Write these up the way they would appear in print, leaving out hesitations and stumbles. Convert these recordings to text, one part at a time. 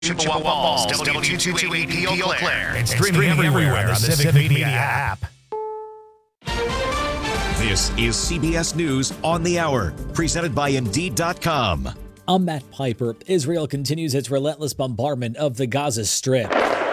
Chippewa Falls, W228 Eau Claire, and streaming everywhere on the Civic Media app. This is CBS News on the Hour, presented by Indeed.com. I'm Matt Piper. Israel continues its relentless bombardment of the Gaza Strip.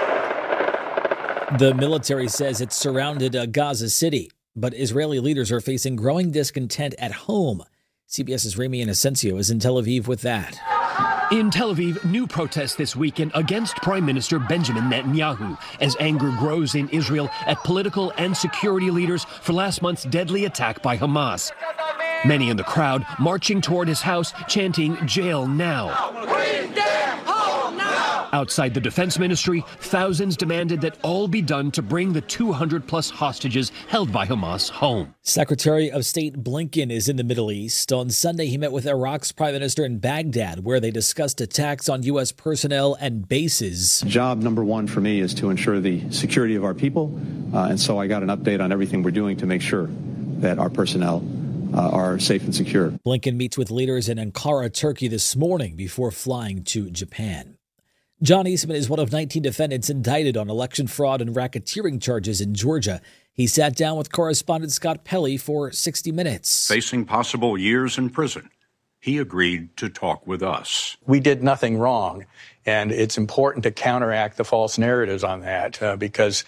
The military says it's surrounded Gaza City, but Israeli leaders are facing growing discontent at home. CBS's Rami Inocencio is in Tel Aviv with that. In Tel Aviv, new protests this weekend against Prime Minister Benjamin Netanyahu as anger grows in Israel at political and security leaders for last month's deadly attack by Hamas. Many in the crowd marching toward his house, chanting, "Jail now." Bring them home now. Outside the defense ministry, thousands demanded that all be done to bring the 200-plus hostages held by Hamas home. Secretary of State Blinken is in the Middle East. On Sunday, he met with Iraq's prime minister in Baghdad, where they discussed attacks on U.S. personnel and bases. Job number one for me is to ensure the security of our people, and so I got an update on everything we're doing to make sure that our personnel are safe and secure. Blinken meets with leaders in Ankara, Turkey this morning before flying to Japan. John Eastman is one of 19 defendants indicted on election fraud and racketeering charges in Georgia. He sat down with correspondent Scott Pelley for 60 minutes. Facing possible years in prison, he agreed to talk with us. We did nothing wrong, and it's important to counteract the false narratives on that because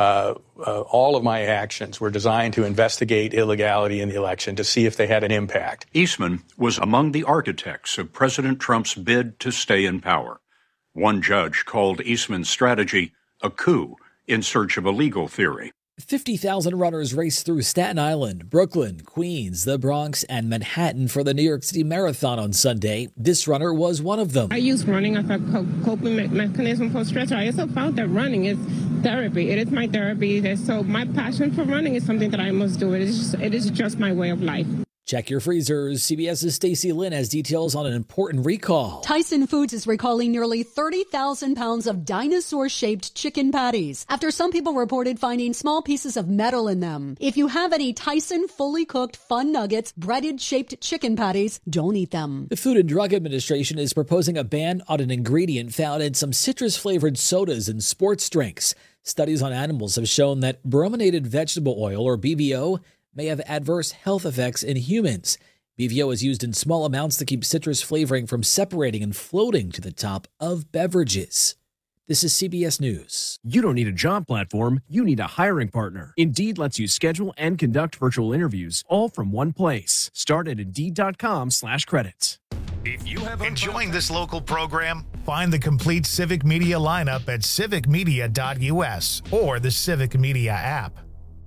all of my actions were designed to investigate illegality in the election to see if they had an impact. Eastman was among the architects of President Trump's bid to stay in power. One judge called Eastman's strategy a coup in search of a legal theory. 50,000 runners raced through Staten Island, Brooklyn, Queens, the Bronx, and Manhattan for the New York City Marathon on Sunday. This runner was one of them. I use running as a coping mechanism for stress. I also found that running is therapy. It is my therapy. So my passion for running is something that I must do. It is just my way of life. Check your freezers. CBS's Stacey Lynn has details on an important recall. Tyson Foods is recalling nearly 30,000 pounds of dinosaur-shaped chicken patties after some people reported finding small pieces of metal in them. If you have any Tyson fully cooked Fun Nuggets breaded-shaped chicken patties, don't eat them. The Food and Drug Administration is proposing a ban on an ingredient found in some citrus-flavored sodas and sports drinks. Studies on animals have shown that brominated vegetable oil, or BVO, may have adverse health effects in humans. BVO is used in small amounts to keep citrus flavoring from separating and floating to the top of beverages. This is CBS News. You don't need a job platform, you need a hiring partner. Indeed lets you schedule and conduct virtual interviews all from one place. Start at Indeed.com/credits. If you have enjoying this local program, find the complete Civic Media lineup at civicmedia.us or the Civic Media app.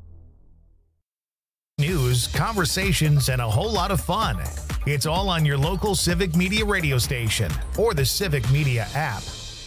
News, conversations, and a whole lot of fun. It's all on your local Civic Media radio station or the Civic Media app.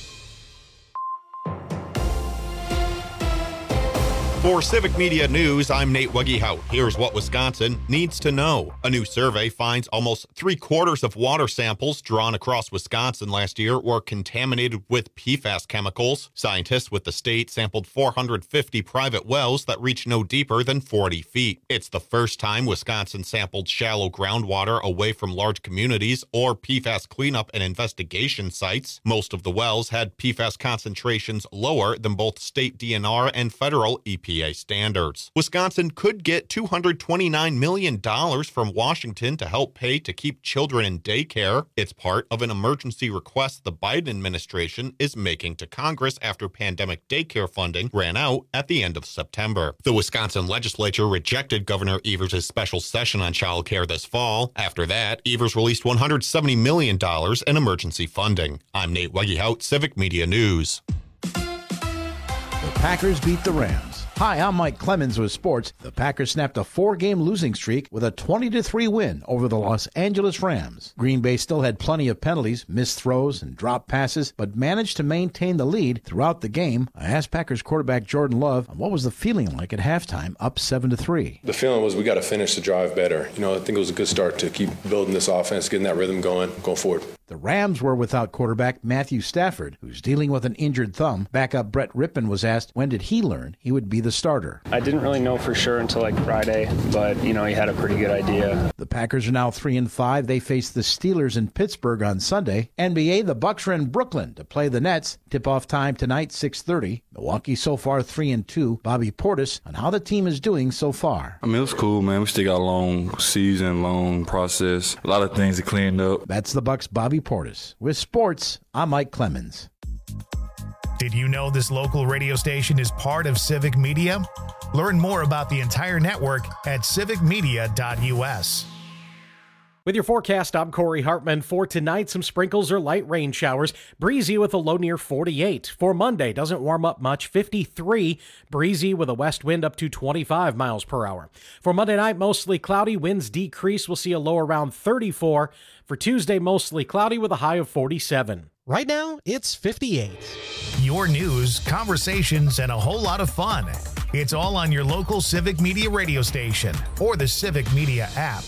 For Civic Media News, I'm Nate Wegehout. Here's what Wisconsin needs to know. A new survey finds almost 3/4 of water samples drawn across Wisconsin last year were contaminated with PFAS chemicals. Scientists with the state sampled 450 private wells that reach no deeper than 40 feet. It's the first time Wisconsin sampled shallow groundwater away from large communities or PFAS cleanup and investigation sites. Most of the wells had PFAS concentrations lower than both state DNR and federal EPA standards. Wisconsin could get $229 million from Washington to help pay to keep children in daycare. It's part of an emergency request the Biden administration is making to Congress after pandemic daycare funding ran out at the end of September. The Wisconsin legislature rejected Governor Evers' special session on child care this fall. After that, Evers released $170 million in emergency funding. I'm Nate Wegehout, Civic Media News. The Packers beat the Rams. Hi, I'm Mike Clemens with sports. The Packers snapped a 4-game losing streak with a 20-3 win over the Los Angeles Rams. Green Bay still had plenty of penalties, missed throws, and dropped passes, but managed to maintain the lead throughout the game. I asked Packers quarterback Jordan Love what was the feeling like at halftime, up 7-3. The feeling was we got to finish the drive better. I think it was a good start to keep building this offense, getting that rhythm going forward. The Rams were without quarterback Matthew Stafford, who's dealing with an injured thumb. Backup Brett Rippon was asked when did he learn he would be the starter. I didn't really know for sure until Friday, but he had a pretty good idea. The Packers are now 3-5. They face the Steelers in Pittsburgh on Sunday. NBA, the Bucks are in Brooklyn to play the Nets. Tip-off time tonight, 6:30. Milwaukee so far 3-2. Bobby Portis on how the team is doing so far. It was cool, man. We still got a long season, long process. A lot of things to clean up. That's the Bucks' Bobby Portis. With sports, I'm Mike Clemens. Did you know this local radio station is part of Civic Media? Learn more about the entire network at civicmedia.us. With your forecast, I'm Corey Hartman. For tonight, some sprinkles or light rain showers. Breezy with a low near 48. For Monday, doesn't warm up much, 53. Breezy with a west wind up to 25 miles per hour. For Monday night, mostly cloudy. Winds decrease. We'll see a low around 34. For Tuesday, mostly cloudy with a high of 47. Right now, it's 58. Your news, conversations, and a whole lot of fun. It's all on your local Civic Media radio station or the Civic Media app.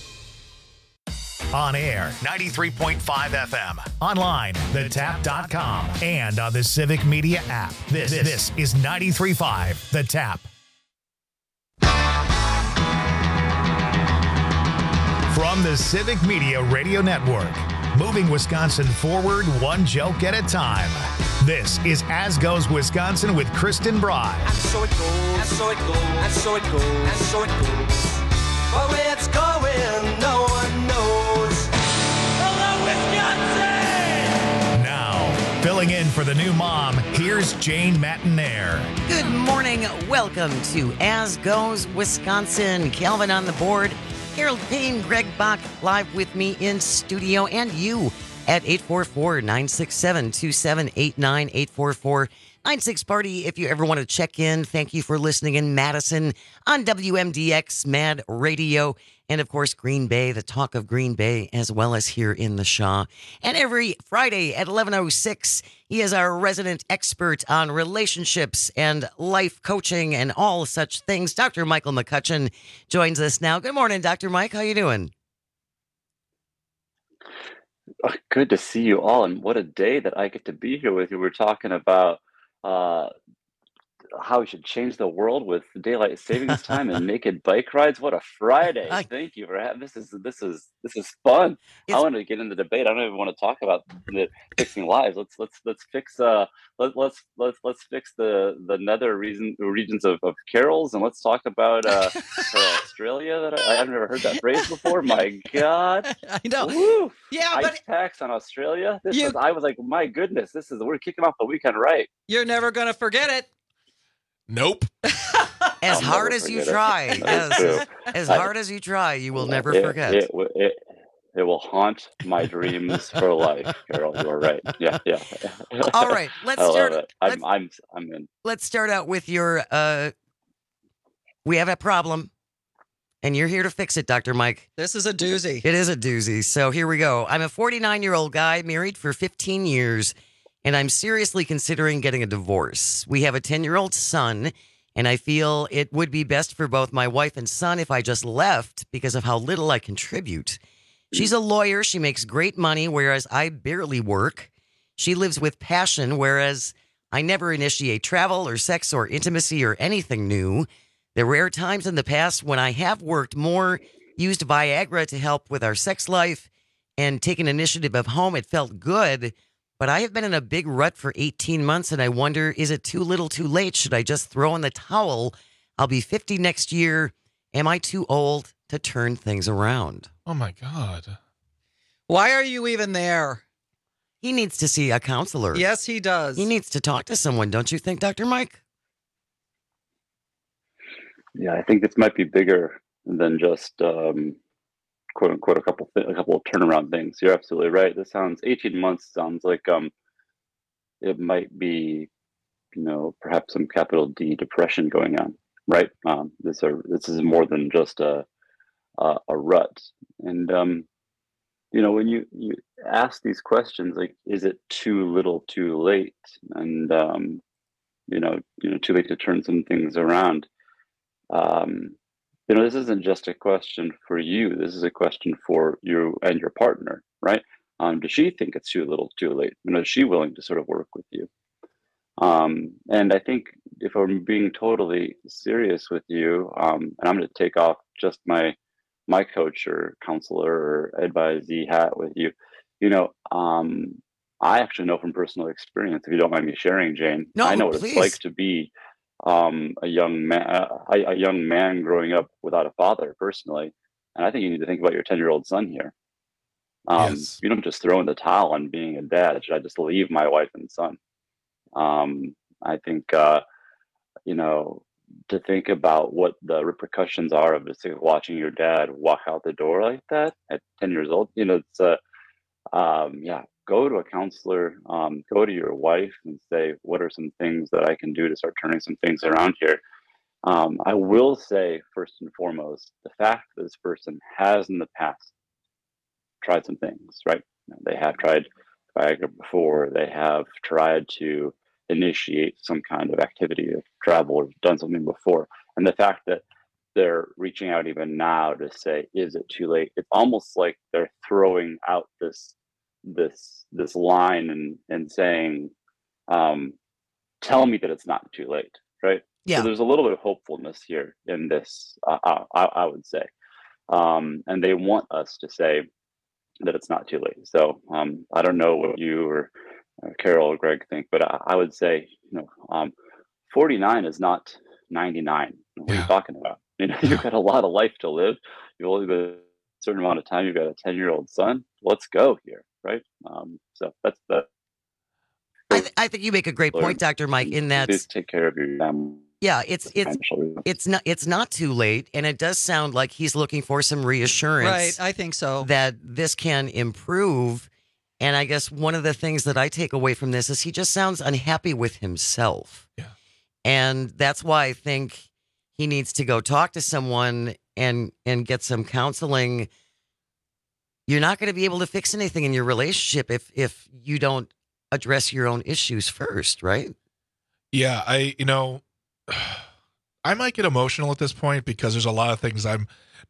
On air, 93.5 FM. Online, thetap.com. And on the Civic Media app. This is 93.5 The Tap. From the Civic Media Radio Network, moving Wisconsin forward one joke at a time. This is As Goes Wisconsin with Kristen Bry. And so it goes, and so it goes, and so it goes, and so it goes. But where it's going, no one knows. Hello, Wisconsin! Now, filling in for the new mom, here's Jane Matinaire. Good morning. Welcome to As Goes Wisconsin. Calvin on the board. Harold Payne, Greg Bach, live with me in studio, and you at 844-967-2789, 844-96-PARTY. If you ever want to check in, thank you for listening in Madison on WMDX Mad Radio, and of course Green Bay, the talk of Green Bay, as well as here in the Shaw. And every Friday at 11:06, he is our resident expert on relationships and life coaching and all such things. Dr. Michael McCutcheon joins us now. Good morning, Dr. Mike. How you doing? Good to see you all, and what a day that I get to be here with you. We're talking about how we should change the world with daylight savings time and naked bike rides. What a Friday! Thank you for having this. Is fun. I want to get into the debate. I don't even want to talk about fixing lives. Let's fix let's fix the nether regions of carols, and let's talk about Australia. That I've never heard that phrase before. My God, I know. Woo. Yeah, ice packs on Australia. I was like, my goodness, we're kicking off the weekend right. You're never gonna forget it. Nope. As hard as you try, yes. As hard as you try, you will never forget. It will haunt my dreams for life, Carol. You are right. Yeah. All right, let's start. I'm in. Let's start out with your. We have a problem, and you're here to fix it, Dr. Mike. This is a doozy. It is a doozy. So here we go. I'm a 49-year-old guy, married for 15 years. And I'm seriously considering getting a divorce. We have a 10-year-old son, and I feel it would be best for both my wife and son if I just left because of how little I contribute. She's a lawyer. She makes great money, whereas I barely work. She lives with passion, whereas I never initiate travel or sex or intimacy or anything new. There were rare times in the past when I have worked more, used Viagra to help with our sex life, and taken initiative of home. It felt good. But I have been in a big rut for 18 months, and I wonder, is it too little too late? Should I just throw in the towel? I'll be 50 next year. Am I too old to turn things around? Oh, my God. Why are you even there? He needs to see a counselor. Yes, he does. He needs to talk to someone, don't you think, Dr. Mike? Yeah, I think this might be bigger than just quote unquote a couple of turnaround things. You're absolutely right. 18 months sounds like it might be, perhaps some capital D depression going on, right? This is more than just a rut. And when you ask these questions, like, is it too little too late? And too late to turn some things around. This isn't just a question for you. This is a question for you and your partner, right? Does she think it's too little, too late? Is she willing to sort of work with you? And I think if I'm being totally serious with you, and I'm going to take off just my coach or counselor or advisee hat with you, I actually know from personal experience, if you don't mind me sharing, Jane, I know what it's like to be a young man growing up without a father personally. And I think you need to think about your 10-year-old son here. Yes. You don't just throw in the towel on being a dad. Should I just leave my wife and son? I think, to think about what the repercussions are of just watching your dad walk out the door like that at 10 years old, it's go to a counselor, go to your wife and say, what are some things that I can do to start turning some things around here? I will say, first and foremost, the fact that this person has in the past tried some things, right? They have tried Viagra before. They have tried to initiate some kind of activity, of travel, or done something before. And the fact that they're reaching out even now to say, is it too late? It's almost like they're throwing out this line and saying, tell me that it's not too late, right? Yeah. So there's a little bit of hopefulness here in this, I would say. And they want us to say that it's not too late. So I don't know what you or Carol or Greg think, but I would say, 49 is not 99. What are you talking about? You've got a lot of life to live. You've only got a certain amount of time. You've got a 10-year-old son. Let's go here, right? So that's the. I think you make a great point, Dr. Mike, in that. Please take care of your family. Yeah, it's not too late, and it does sound like he's looking for some reassurance. Right, I think so. That this can improve. And I guess one of the things that I take away from this is he just sounds unhappy with himself. Yeah. And that's why I think he needs to go talk to someone and get some counseling. You're not going to be able to fix anything in your relationship if you don't address your own issues first, right? Yeah, I might get emotional at this point because there's a lot of things I'm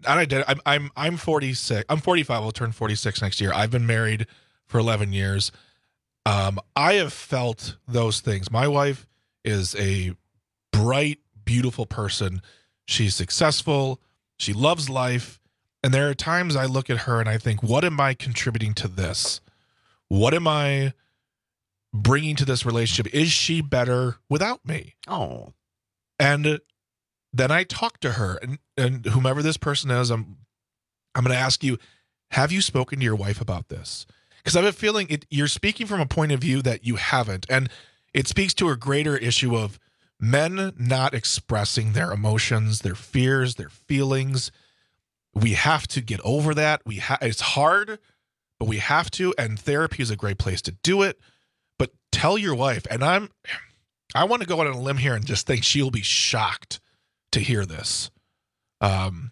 46. I'm 45. I'll turn 46 next year. I've been married for 11 years. I have felt those things. My wife is a bright, beautiful person. She's successful. She loves life. And there are times I look at her and I think, what am I contributing to this? What am I bringing to this relationship? Is she better without me? Oh. And then I talk to her and whomever this person is, I'm going to ask you, have you spoken to your wife about this? Because I have a feeling you're speaking from a point of view that you haven't. And it speaks to a greater issue of men not expressing their emotions, their fears, their feelings. We have to get over that. It's hard, but we have to. And therapy is a great place to do it. But tell your wife, and I want to go out on a limb here and just think she'll be shocked to hear this. And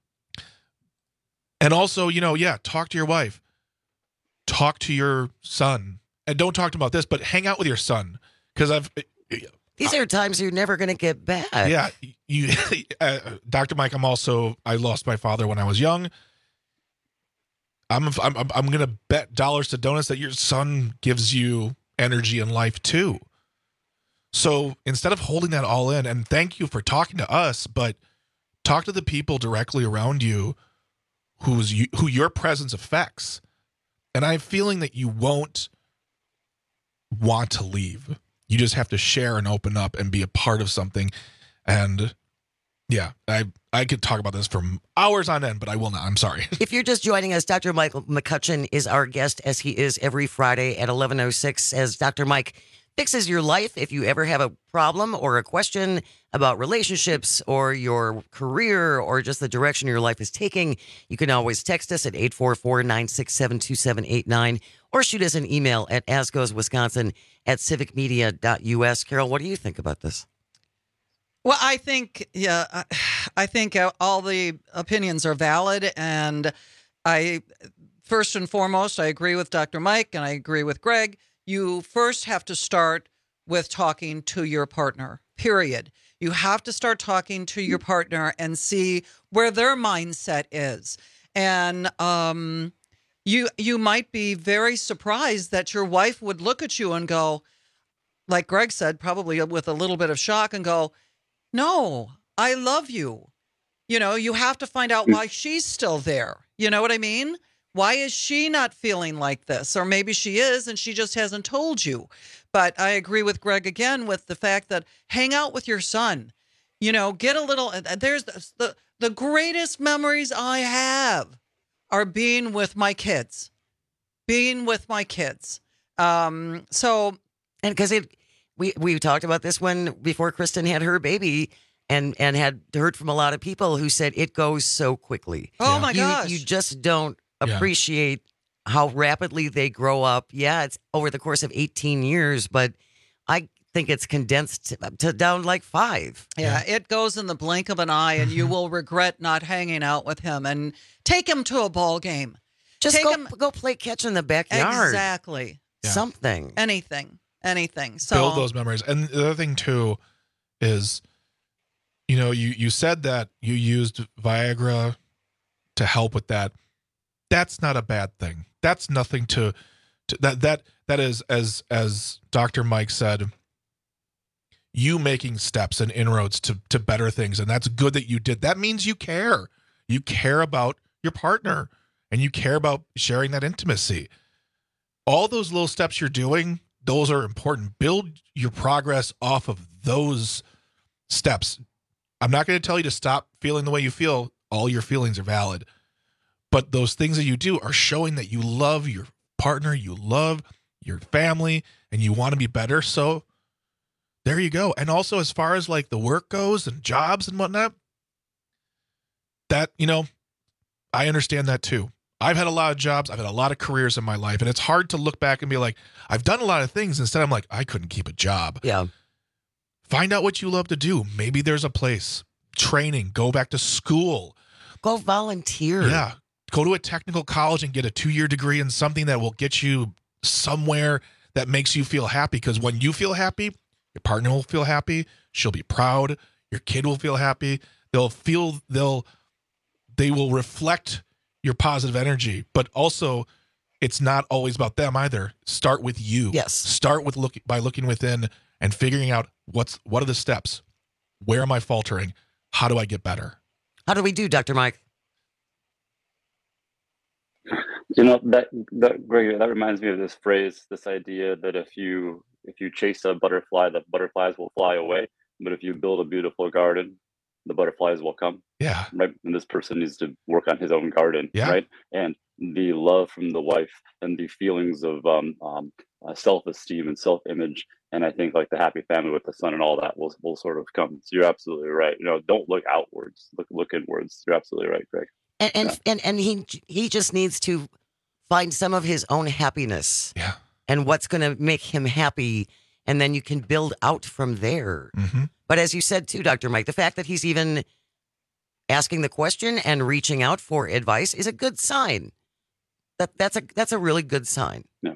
also, talk to your wife. Talk to your son. And don't talk to him about this, but hang out with your son. Because these are times you're never going to get back. Yeah. Dr. Mike, I lost my father when I was young. I'm going to bet dollars to donuts that your son gives you energy and life too. So instead of holding that all in, and thank you for talking to us, but talk to the people directly around you who your presence affects. And I'm feeling that you won't want to leave. You just have to share and open up and be a part of something. And yeah, I could talk about this for hours on end, but I will not. I'm sorry. If you're just joining us, Dr. Michael McCutcheon is our guest, as he is every Friday at 11:06, as Dr. Mike fixes your life. If you ever have a problem or a question about relationships or your career or just the direction your life is taking, you can always text us at 844-967-2789 or shoot us an email at asgoeswisconsin@civicmedia.us. Carol, what do you think about this? Well, I think all the opinions are valid, and first and foremost, I agree with Dr. Mike and I agree with Greg. You first have to start with talking to your partner, period. You have to start talking to your partner and see where their mindset is. And You might be very surprised that your wife would look at you and go, like Greg said, probably with a little bit of shock, and go, "No, I love you." You have to find out why she's still there. You know what I mean? Why is she not feeling like this? Or maybe she is and she just hasn't told you. But I agree with Greg again with the fact that hang out with your son. Get a little, there's the greatest memories I have are being with my kids. And because we talked about this before Kristen had her baby and had heard from a lot of people who said it goes so quickly. Oh my gosh. You just don't appreciate how rapidly they grow up. Yeah, it's over the course of 18 years, but I think it's condensed to down like 5. Yeah, it goes in the blink of an eye, and you will regret not hanging out with him. And take him to a ball game. Just go play catch in the backyard. Exactly. Yeah. Something. Anything. So build those memories. And the other thing too is, you said that you used Viagra to help with that. That's not a bad thing. That's nothing to that is, as Dr. Mike said, you making steps and inroads to better things. And that's good that you did. That means you care. You care about your partner and you care about sharing that intimacy. All those little steps you're doing, those are important. Build your progress off of those steps. I'm not going to tell you to stop feeling the way you feel. All your feelings are valid. But those things that you do are showing that you love your partner, you love your family, and you want to be better. So there you go. And also, as far as like the work goes and jobs and whatnot, that, I understand that too. I've had a lot of jobs. I've had a lot of careers in my life. And it's hard to look back and be like, I've done a lot of things. Instead, I'm like, I couldn't keep a job. Yeah. Find out what you love to do. Maybe there's a place. Training. Go back to school. Go volunteer. Yeah. Go to a technical college and get a 2-year degree in something that will get you somewhere that makes you feel happy. Because when you feel happy, your partner will feel happy. She'll be proud. Your kid will feel happy. They will reflect your positive energy. But also, it's not always about them either. Start with you. Yes. Start with looking within and figuring out what are the steps. Where am I faltering? How do I get better? How do we do, Dr. Mike? Gregory, that reminds me of this phrase, this idea that if you chase a butterfly, the butterflies will fly away. But if you build a beautiful garden, the butterflies will come. Yeah. Right. And this person needs to work on his own garden. Yeah. Right. And the love from the wife and the feelings of self-esteem and self-image. And I think like the happy family with the son and all that will sort of come. So you're absolutely right. Don't look outwards, look inwards. You're absolutely right, Greg. And he just needs to find some of his own happiness. Yeah. And what's going to make him happy. And then you can build out from there. Mm-hmm. But as you said too, Dr. Mike, the fact that he's even asking the question and reaching out for advice is a good sign. That's a really good sign. Yeah.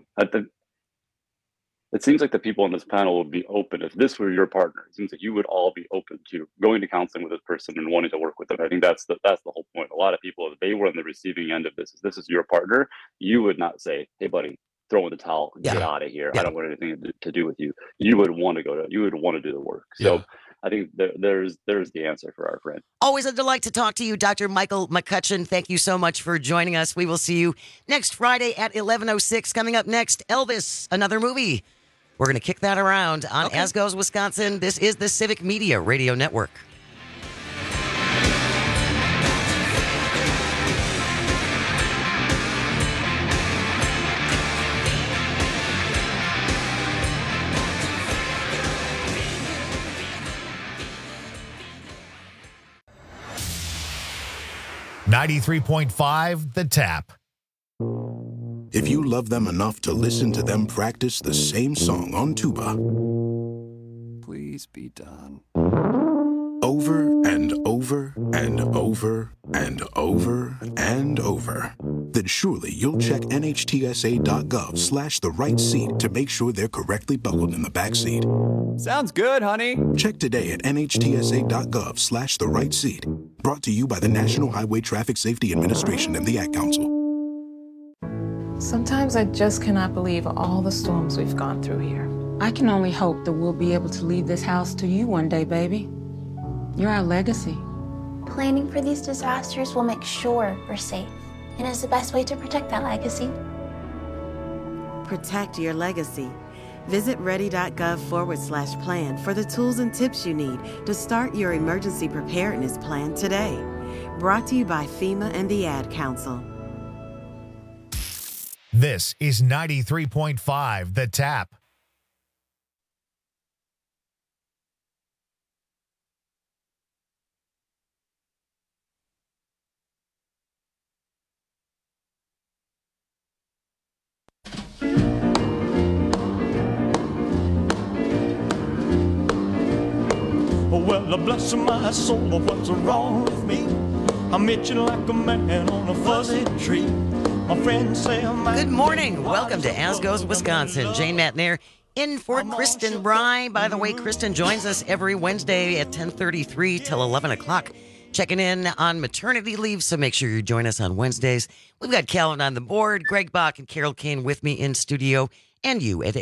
It seems like the people on this panel would be open. If this were your partner, it seems like you would all be open to going to counseling with this person and wanting to work with them. I think that's the whole point. A lot of people, if they were on the receiving end of this, if this is your partner, you would not say, "Hey, buddy, throw in the towel, get out of here. I don't want anything to do with you." You would want to you would want to do the work. So I think there's the answer for our friend. Always a delight to talk to you, Dr. Michael McCutcheon. Thank you so much for joining us. We will see you next Friday at 11:06. Coming up next, Elvis, another movie. We're going to kick that around on As Goes Wisconsin. This is the Civic Media Radio Network. .5 The Tap. If you love them enough to listen to them practice the same song on tuba, please be done. Over and over and over and over and over, then surely you'll check NHTSA.gov/the right seat to make sure they're correctly buckled in the back seat. Sounds good, honey. Check today at NHTSA.gov/the right seat. Brought to you by the National Highway Traffic Safety Administration and the Ad Council. Sometimes I just cannot believe all the storms we've gone through here. I can only hope that we'll be able to leave this house to you one day, baby. You're our legacy. Planning for these disasters will make sure we're safe, and is the best way to protect that legacy. Protect your legacy. Visit ready.gov/plan for the tools and tips you need to start your emergency preparedness plan today. Brought to you by FEMA and the Ad Council. This is 93.5 The Tap. Well, bless my soul, what's wrong with me? I'm itching like a man on a fuzzy tree. My friends say I'm Good morning. Welcome to As Goes Wisconsin. Jane Matnair in for Kristen Bry. By the way, Kristen joins us every Wednesday at 10:33 till 11 o'clock. Checking in on maternity leave, so make sure you join us on Wednesdays. We've got Calvin on the board, Greg Bach and Carol Kane with me in studio, and you at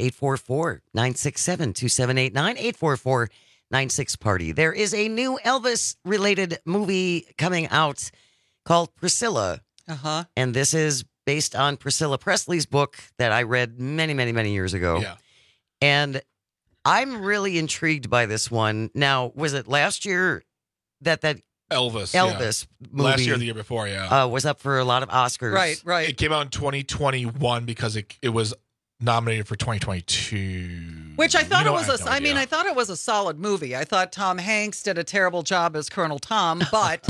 844-967-2789, 844-96-PARTY. There is a new Elvis-related movie coming out called Priscilla. Uh-huh. And this is based on Priscilla Presley's book that I read many, many, many years ago. Yeah. And I'm really intrigued by this one. Now, was it last year that Elvis movie last year or the year before, yeah. Was up for a lot of Oscars? Right. It came out in 2021 because it was nominated for 2022. Which I thought I thought it was a solid movie. I thought Tom Hanks did a terrible job as Colonel Tom, but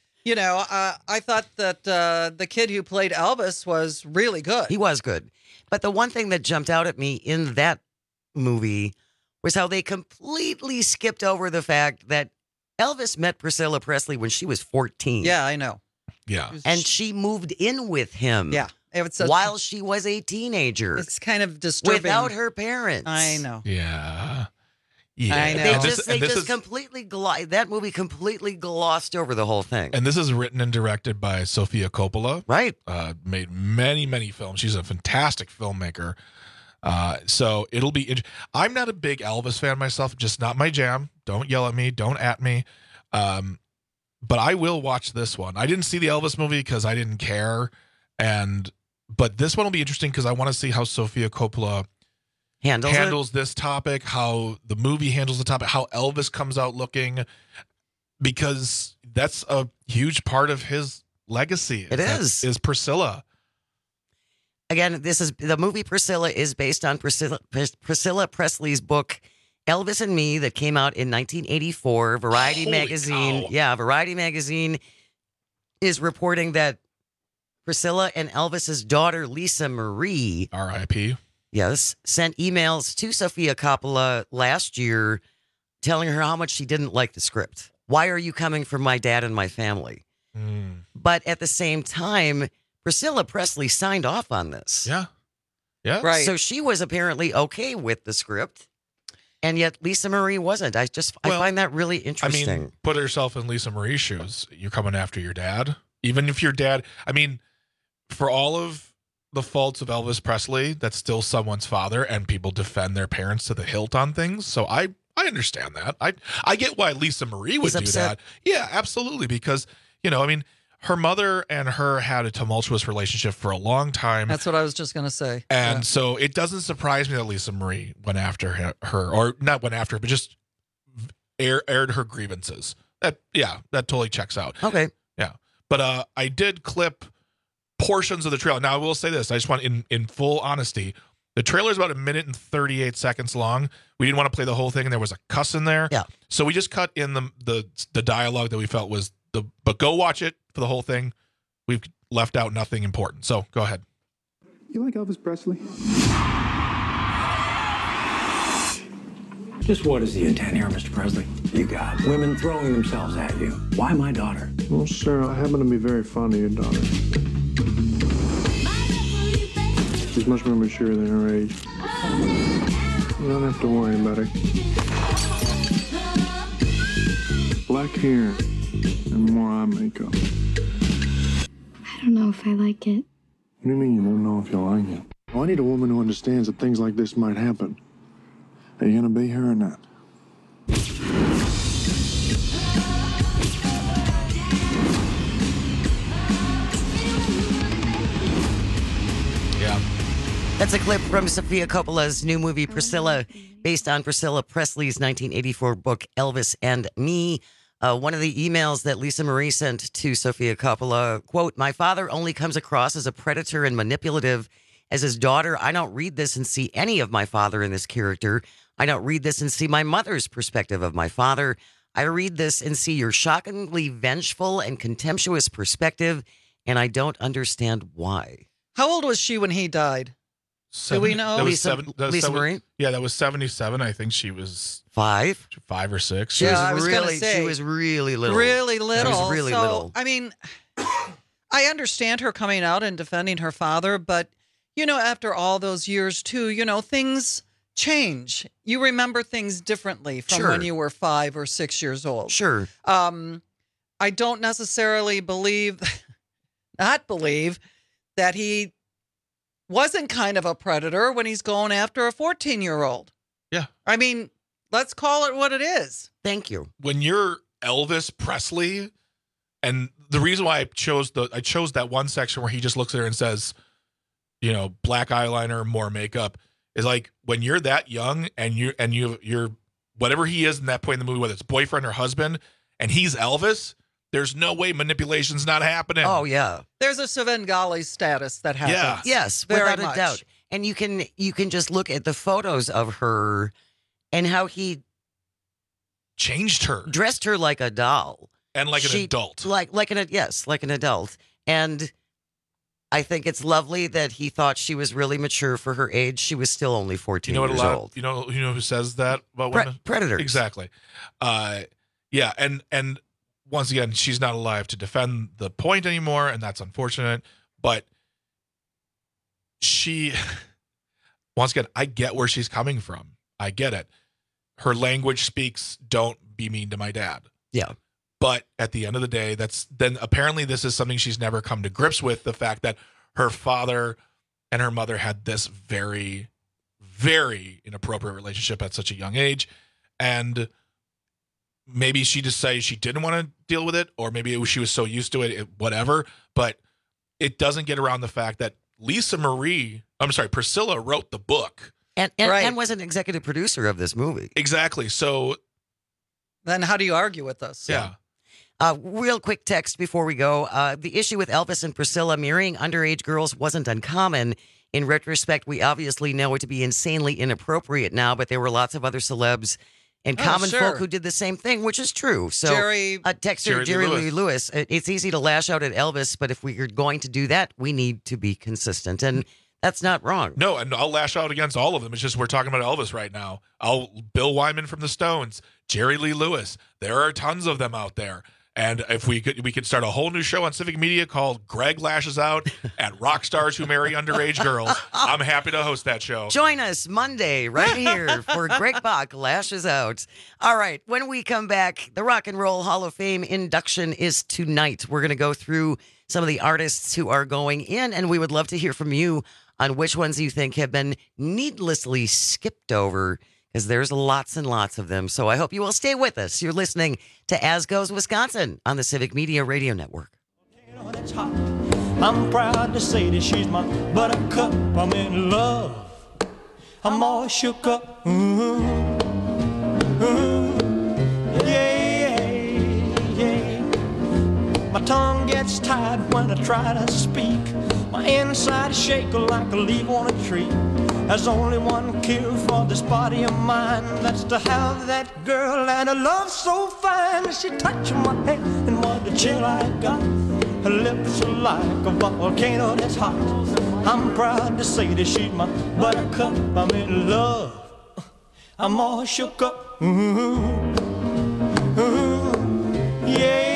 I thought that the kid who played Elvis was really good. He was good. But the one thing that jumped out at me in that movie was how they completely skipped over the fact that Elvis met Priscilla Presley when she was 14. Yeah, I know. Yeah. And she moved in with him. Yeah. While she was a teenager. It's kind of disturbing. Without her parents. I know. Yeah. I know. That movie completely glossed over the whole thing. And this is written and directed by Sofia Coppola. Right. Made many, many films. She's a fantastic filmmaker. So it'll be. I'm not a big Elvis fan myself. Just not my jam. Don't yell at me. Don't at me. But I will watch this one. I didn't see the Elvis movie because I didn't care. But this one will be interesting because I want to see how Sofia Coppola handles this topic, how the movie handles the topic, how Elvis comes out looking, because that's a huge part of his legacy. Is Priscilla. Again, the movie Priscilla is based on Priscilla Presley's book Elvis and Me that came out in 1984. Variety magazine. Cow. Yeah, Variety magazine is reporting that Priscilla and Elvis's daughter Lisa Marie, R.I.P. Yes, sent emails to Sofia Coppola last year telling her how much she didn't like the script. Why are you coming for my dad and my family? But at the same time, Priscilla Presley signed off on this. Yeah. Yeah. Right. So she was apparently okay with the script, and yet Lisa Marie wasn't. I find that really interesting. I mean, put yourself in Lisa Marie's shoes. You're coming after your dad. Even if your dad, for all of the faults of Elvis Presley, that's still someone's father, and people defend their parents to the hilt on things. So I understand that. I get why Lisa Marie would do that. Yeah, absolutely. Because, her mother and her had a tumultuous relationship for a long time. That's what I was just going to say. And so it doesn't surprise me that Lisa Marie went after her, or not went after her, but just aired her grievances. That totally checks out. Okay. Yeah. But I did clip portions of the trailer. Now, I will say this. I just want, in full honesty, the trailer is about 1 minute and 38 seconds long. We didn't want to play the whole thing, and there was a cuss in there. Yeah. So we just cut in the dialogue that we felt was but go watch it for the whole thing. We've left out nothing important. So go ahead. You like Elvis Presley? Just what is the intent here, Mr. Presley? You got women throwing themselves at you. Why my daughter? Well, sir, I happen to be very fond of your daughter. She's much more mature than her age. You don't have to worry about her. Black hair and more eye makeup. I don't know if I like it. do you mean you don't know if you like it? Well, I need a woman who understands that things like this might happen. Are you gonna be here or not? Yeah. That's a clip from Sofia Coppola's new movie, Priscilla, based on Priscilla Presley's 1984 book, Elvis and Me. One of the emails that Lisa Marie sent to Sofia Coppola, quote, "My father only comes across as a predator and manipulative. As his daughter, I don't read this and see any of my father in this character. I don't read this and see my mother's perspective of my father. I read this and see your shockingly vengeful and contemptuous perspective, and I don't understand why." How old was she when he died? Do we know? Lisa Marie? Yeah, that was 77. I think she was 5 or 6. She was really little. Really little. She was really so, little. I mean, I understand her coming out and defending her father, but, after all those years, too, things change. You remember things differently from when you were 5 or 6 years old. Sure. I don't necessarily not believe that he wasn't kind of a predator when he's going after a 14-year-old. Yeah. I mean, let's call it what it is. Thank you. When you're Elvis Presley, and the reason why I chose that one section where he just looks at her and says, black eyeliner, more makeup, is like when you're that young and you're whatever he is in that point in the movie, whether it's boyfriend or husband, and he's Elvis, there's no way manipulation's not happening. Oh, yeah. There's a Svengali status that happens. Yeah. Yes, Very without a doubt. And you can just look at the photos of her and how he changed her, dressed her like a doll, and like an adult, like an adult. And I think it's lovely that he thought she was really mature for her age. She was still only 14 years old. You know who says that about women? Predators. Exactly. Yeah, and once again, she's not alive to defend the point anymore, and that's unfortunate. But once again, I get where she's coming from. I get it. Her language speaks, "Don't be mean to my dad." Yeah. But at the end of the day, then apparently this is something she's never come to grips with, the fact that her father and her mother had this very, very inappropriate relationship at such a young age. And maybe she decided she didn't want to deal with it, or maybe she was so used to it, whatever. But it doesn't get around the fact that Priscilla wrote the book. And was an executive producer of this movie. Exactly. So then how do you argue with us? Yeah. Real quick text before we go. The issue with Elvis and Priscilla marrying underage girls wasn't uncommon. In retrospect, we obviously know it to be insanely inappropriate now, but there were lots of other celebs and common folk who did the same thing, which is true. So, texter Jerry Lee Lewis, it's easy to lash out at Elvis, but if we are going to do that, we need to be consistent. And that's not wrong. No, and I'll lash out against all of them. It's just we're talking about Elvis right now. Bill Wyman from the Stones, Jerry Lee Lewis. There are tons of them out there. And if we could start a whole new show on Civic Media called Greg Lashes Out at Rock Stars Who Marry Underage Girls. I'm happy to host that show. Join us Monday right here for Greg Bach Lashes Out. All right, when we come back, the Rock and Roll Hall of Fame induction is tonight. We're going to go through some of the artists who are going in, and we would love to hear from you on which ones you think have been needlessly skipped over, because there's lots and lots of them. So I hope you will stay with us. You're listening to As Goes Wisconsin on the Civic Media Radio Network. I'm proud to say that she's my buttercup. I'm in love. I'm all shook up. Yeah. My tongue gets tied when I try to speak. My inside is shaking like a leaf on a tree. There's only one cure for this body of mine. That's to have that girl and a love so fine. She touched my head and what a chill I got. Her lips are like a volcano that's hot. I'm proud to say that she's my buttercup. I'm in love. I'm all shook up. Yeah.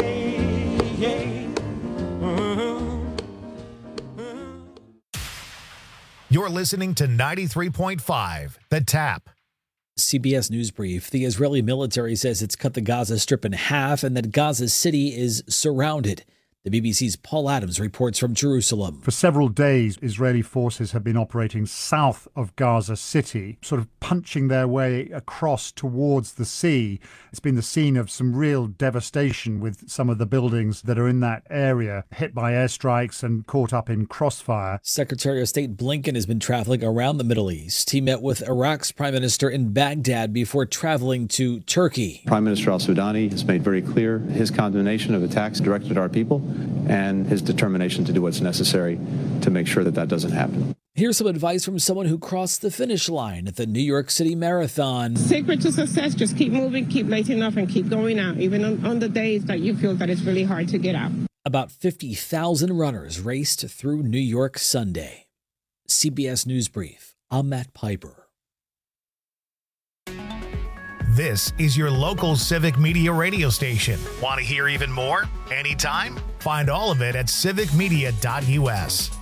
You're listening to 93.5, The Tap. CBS News Brief. The Israeli military says it's cut the Gaza Strip in half and that Gaza City is surrounded. The BBC's Paul Adams reports from Jerusalem. For several days, Israeli forces have been operating south of Gaza City, sort of punching their way across towards the sea. It's been the scene of some real devastation, with some of the buildings that are in that area hit by airstrikes and caught up in crossfire. Secretary of State Blinken has been traveling around the Middle East. He met with Iraq's prime minister in Baghdad before traveling to Turkey. Prime Minister al-Sudani has made very clear his condemnation of attacks directed at our people and his determination to do what's necessary to make sure that that doesn't happen. Here's some advice from someone who crossed the finish line at the New York City Marathon. Secret to success, just keep moving, keep lighting up, and keep going out, even on the days that you feel that it's really hard to get out. About 50,000 runners raced through New York Sunday. CBS News Brief, I'm Matt Piper. This is your local Civic Media radio station. Want to hear even more? Anytime? Find all of it at civicmedia.us.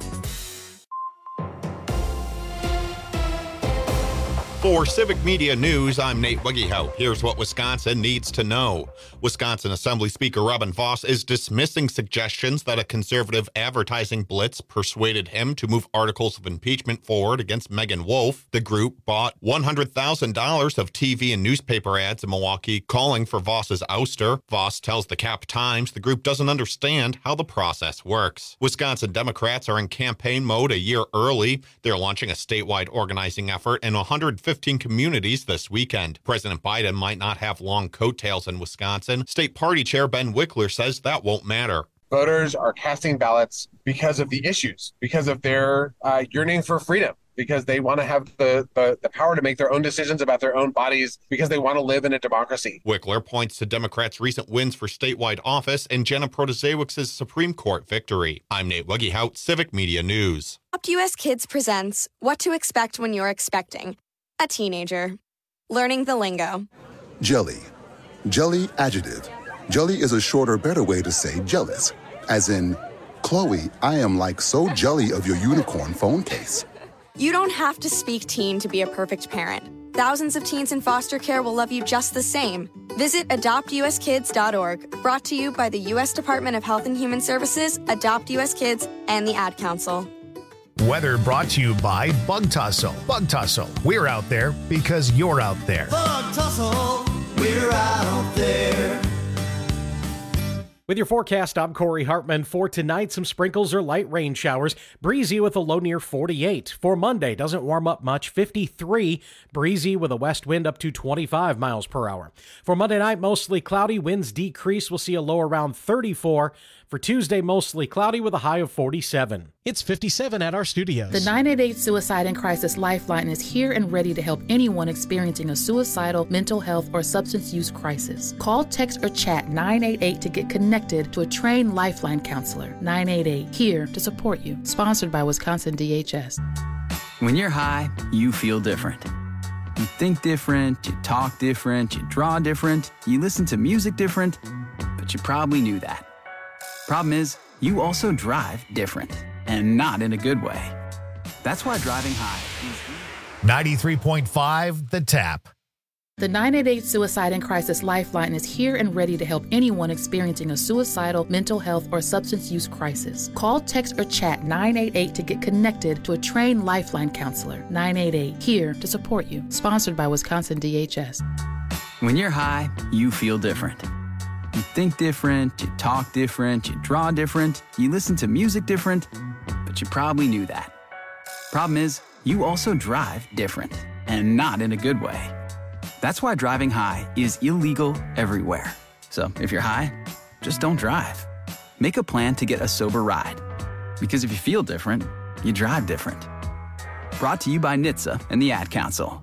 For Civic Media News, I'm Nate Wiggyhout. Here's what Wisconsin needs to know. Wisconsin Assembly Speaker Robin Vos is dismissing suggestions that a conservative advertising blitz persuaded him to move articles of impeachment forward against Megan Wolfe. The group bought $100,000 of TV and newspaper ads in Milwaukee calling for Vos's ouster. Vos tells the Cap Times the group doesn't understand how the process works. Wisconsin Democrats are in campaign mode a year early. They're launching a statewide organizing effort in 115 communities this weekend. President Biden might not have long coattails in Wisconsin. State Party Chair Ben Wickler says that won't matter. Voters are casting ballots because of the issues, because of their yearning for freedom, because they want to have the power to make their own decisions about their own bodies, because they want to live in a democracy. Wickler points to Democrats' recent wins for statewide office and Jenna Protasiewicz's Supreme Court victory. I'm Nate Wiggyhout, Civic Media News. Adopt US Kids presents What to Expect When You're Expecting a Teenager. Learning the lingo. Jelly. Jelly adjective. Jelly is a shorter, better way to say jealous. As in, Chloe, I am like so jelly of your unicorn phone case. You don't have to speak teen to be a perfect parent. Thousands of teens in foster care will love you just the same. Visit adoptuskids.org. Brought to you by the U.S. Department of Health and Human Services, Adopt U.S. Kids, and the Ad Council. Weather brought to you by Bug Tussle. Bug Tussle, we're out there because you're out there. Bug Tussle, we're out there. With your forecast, I'm Corey Hartman. For tonight, some sprinkles or light rain showers. Breezy with a low near 48. For Monday, doesn't warm up much, 53. Breezy with a west wind up to 25 miles per hour. For Monday night, mostly cloudy. Winds decrease. We'll see a low around 34. For Tuesday, mostly cloudy with a high of 47. It's 57 at our studios. The 988 Suicide and Crisis Lifeline is here and ready to help anyone experiencing a suicidal, mental health, or substance use crisis. Call, text, or chat 988 to get connected to a trained Lifeline counselor. 988, here to support you. Sponsored by Wisconsin DHS. When you're high, you feel different. You think different, you talk different, you draw different, you listen to music different, but you probably knew that. Problem is, you also drive different, and not in a good way. That's why driving high is 93.5 The Tap. The 988 Suicide and Crisis Lifeline is here and ready to help anyone experiencing a suicidal, mental health, or substance use crisis. Call, text, or chat 988 to get connected to a trained Lifeline counselor. 988, here to support you. Sponsored by Wisconsin DHS. When you're high, you feel different. You think different, you talk different, you draw different, you listen to music different, but you probably knew that. Problem is, you also drive different, and not in a good way. That's why driving high is illegal everywhere. So if you're high, just don't drive. Make a plan to get a sober ride. Because if you feel different, you drive different. Brought to you by NHTSA and the Ad Council.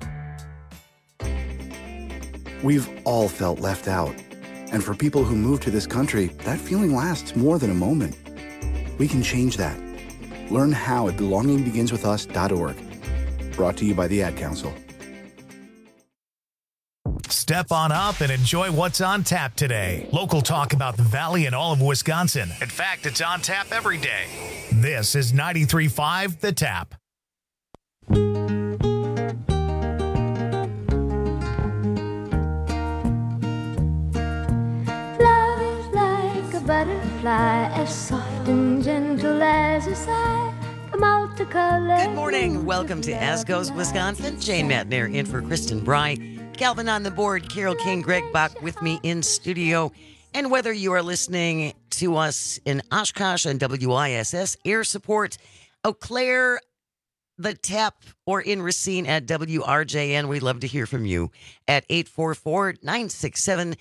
We've all felt left out. And for people who move to this country, that feeling lasts more than a moment. We can change that. Learn how at belongingbeginswithus.org. Brought to you by the Ad Council. Step on up and enjoy what's on tap today. Local talk about the Valley and all of Wisconsin. In fact, it's on tap every day. This is 93.5 The Tap. Love is like a butterfly, as soft Good morning. Welcome to As Goes Wisconsin. Jane Matner in for Kristen Bry. Calvin on the board. Carol King, Greg Bach with me in studio. And whether you are listening to us in Oshkosh and WISS, Air Support, Eau Claire, The Tap, or in Racine at WRJN, we'd love to hear from you at 844-967-2789,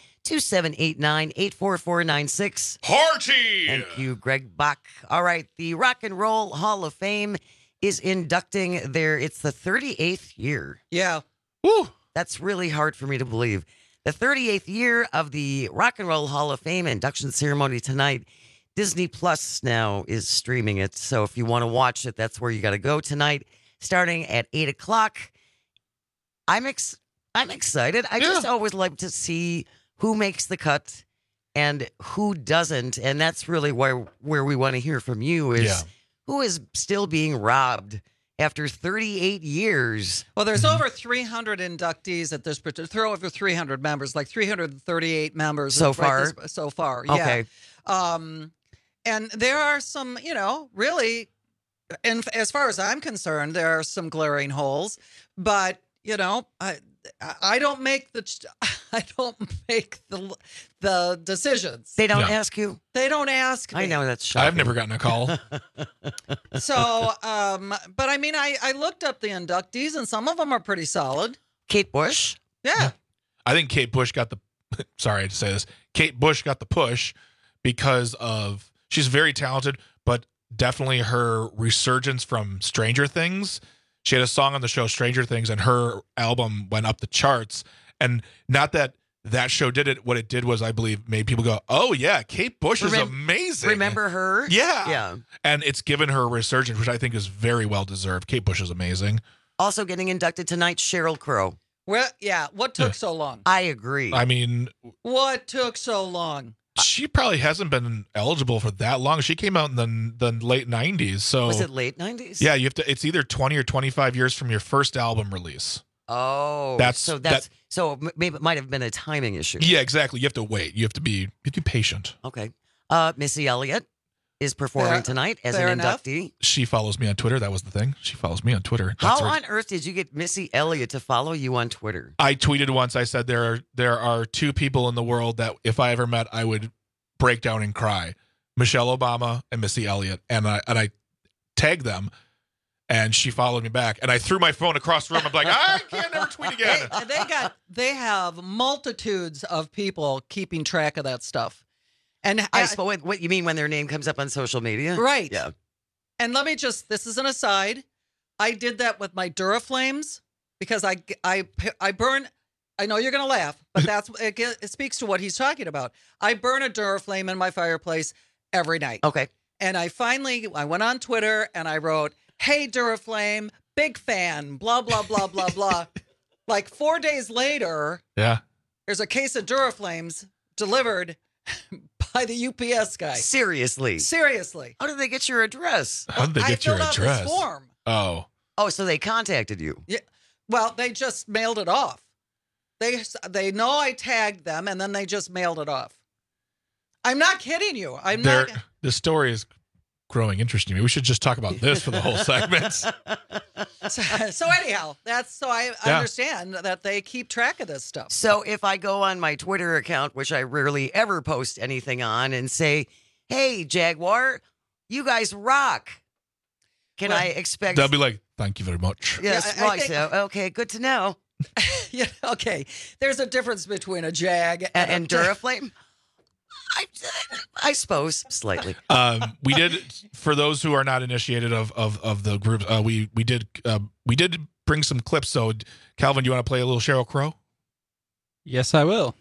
844-96. Party! Thank you, Greg Bach. All right, the Rock and Roll Hall of Fame is inducting it's the 38th year. Yeah. Woo! That's really hard for me to believe. The 38th year of the Rock and Roll Hall of Fame induction ceremony tonight. Disney Plus now is streaming it. So if you want to watch it, that's where you got to go tonight, starting at 8 o'clock. I'm excited. I just always like to see who makes the cut and who doesn't. And that's really where we want to hear from you is who is still being robbed after 38 years. Well, there's over 300 inductees at this particular, throw over 300 members, like 338 members. So far? So far, yeah. Okay. And there are some, really, and as far as I'm concerned, there are some glaring holes. But, I don't make the decisions. They don't ask you? They don't ask me. I know, that's shocking. I've never gotten a call. So, but I mean, I looked up the inductees, and some of them are pretty solid. Kate Bush? Yeah. I think Kate Bush got the, sorry to say this, Kate Bush got the push because of, she's very talented, but definitely her resurgence from Stranger Things. She had a song on the show Stranger Things, and her album went up the charts. And not that show did it. What it did was, I believe, made people go, oh, yeah, Kate Bush is amazing. Remember her? Yeah. Yeah. And it's given her a resurgence, which I think is very well deserved. Kate Bush is amazing. Also getting inducted tonight, Sheryl Crow. Well, yeah. What took so long? I agree. I mean, what took so long? She probably hasn't been eligible for that long. She came out in the late 90s. So was it late 90s? Yeah, you have to. It's either 20 or 25 years from your first album release. Oh, so maybe it might have been a timing issue. Yeah, exactly. You have to wait. You have to be patient. Okay. Missy Elliott is performing tonight as an inductee. She follows me on Twitter. That was the thing. She follows me on Twitter. How on earth did you get Missy Elliott to follow you on Twitter? I tweeted once. I said there are two people in the world that if I ever met, I would break down and cry: Michelle Obama and Missy Elliott. And I tagged them, and she followed me back. And I threw my phone across the room. I'm like, I can't never tweet again. They have multitudes of people keeping track of that stuff. And I suppose what you mean when their name comes up on social media? Right. Yeah. And let me this is an aside. I did that with my Duraflames because I burn, I know you're going to laugh, but it speaks to what he's talking about. I burn a Duraflame in my fireplace every night. Okay. And I went on Twitter and I wrote, hey, Duraflame, big fan, blah, blah, blah, blah, blah. Like 4 days later, there's a case of Duraflames delivered by the UPS guy. Seriously? Seriously. How did they get your address? How did they get your address? I filled out this form. Oh. Oh, so they contacted you? Yeah. Well, they just mailed it off. They know I tagged them, and then they just mailed it off. I'm not kidding you. The story is growing interesting to me. We should just talk about this for the whole segment. So anyhow, I understand that they keep track of this stuff. So if I go on my Twitter account, which I rarely ever post anything on, and say, hey, Jaguar, you guys rock. Can I expect... They'll be like, thank you very much. Yes, okay, good to know. Yeah, okay. There's a difference between a Jag and Duraflame. I suppose slightly. We did, for those who are not initiated of the group, we did bring some clips. So, Calvin, do you want to play a little Sheryl Crow? Yes, I will.